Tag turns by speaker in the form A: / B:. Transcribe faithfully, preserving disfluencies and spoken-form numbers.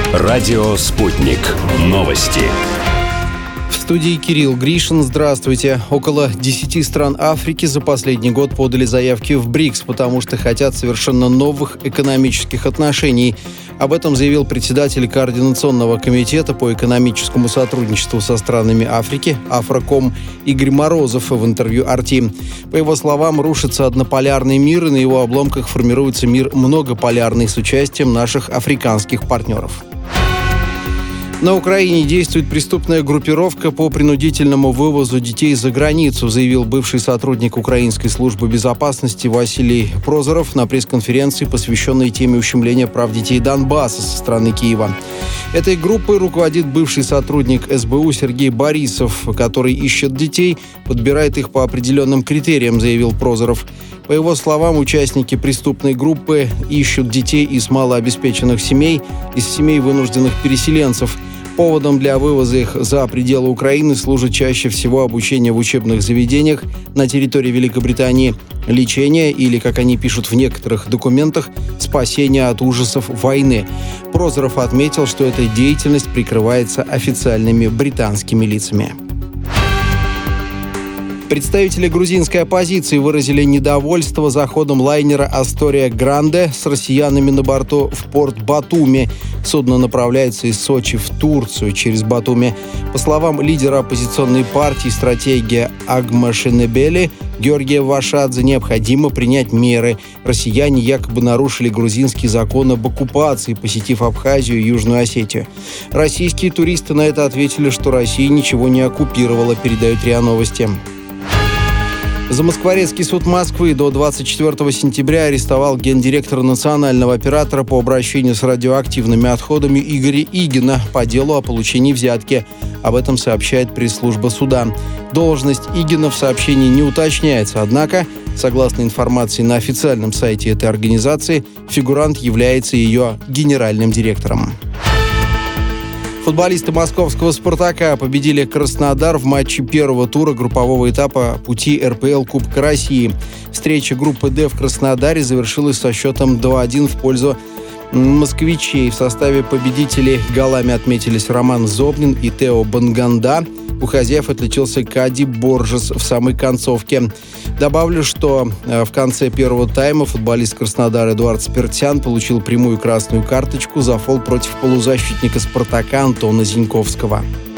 A: Радио «Спутник». Новости.
B: В студии Кирилл Гришин. Здравствуйте. Около десяти стран Африки за последний год подали заявки в БРИКС, потому что хотят совершенно новых экономических отношений. Об этом заявил председатель Координационного комитета по экономическому сотрудничеству со странами Африки «Афроком» Игорь Морозов в интервью ар ти. По его словам, рушится однополярный мир, и на его обломках формируется мир многополярный с участием наших африканских партнеров. На Украине действует преступная группировка по принудительному вывозу детей за границу, заявил бывший сотрудник Украинской службы безопасности Василий Прозоров на пресс-конференции, посвященной теме ущемления прав детей Донбасса со стороны Киева. Этой группой руководит бывший сотрудник эс бэ у Сергей Борисов, который ищет детей, подбирает их по определенным критериям, заявил Прозоров. По его словам, участники преступной группы ищут детей из малообеспеченных семей, из семей вынужденных переселенцев. Поводом для вывоза их за пределы Украины служит чаще всего обучение в учебных заведениях на территории Великобритании, лечение или, как они пишут в некоторых документах, спасение от ужасов войны. Прозоров отметил, что эта деятельность прикрывается официальными британскими лицами. Представители грузинской оппозиции выразили недовольство заходом лайнера «Астория Гранде» с россиянами на борту в порт Батуми. Судно направляется из Сочи в Турцию через Батуми. По словам лидера оппозиционной партии «Стратегия Агмашенебели» Георгия Вашадзе, необходимо принять меры. Россияне якобы нарушили грузинские законы об оккупации, посетив Абхазию и Южную Осетию. Российские туристы на это ответили, что Россия ничего не оккупировала, передают РИА Новости. Замоскворецкий суд Москвы до двадцать четвёртого сентября арестовал гендиректора национального оператора по обращению с радиоактивными отходами Игоря Игина по делу о получении взятки. Об этом сообщает пресс-служба суда. Должность Игина в сообщении не уточняется, однако, согласно информации на официальном сайте этой организации, фигурант является ее генеральным директором. Футболисты московского «Спартака» победили Краснодар в матче первого тура группового этапа пути эр пэ эл Кубка России. Встреча группы «Д» в Краснодаре завершилась со счетом два-один в пользу москвичей. В составе победителей голами отметились Роман Зобнин и Тео Банганда. У хозяев отличился Кади Боржес в самой концовке. Добавлю, что в конце первого тайма футболист Краснодара Эдуард Спиртян получил прямую красную карточку за фол против полузащитника «Спартака» Антона Зиньковского.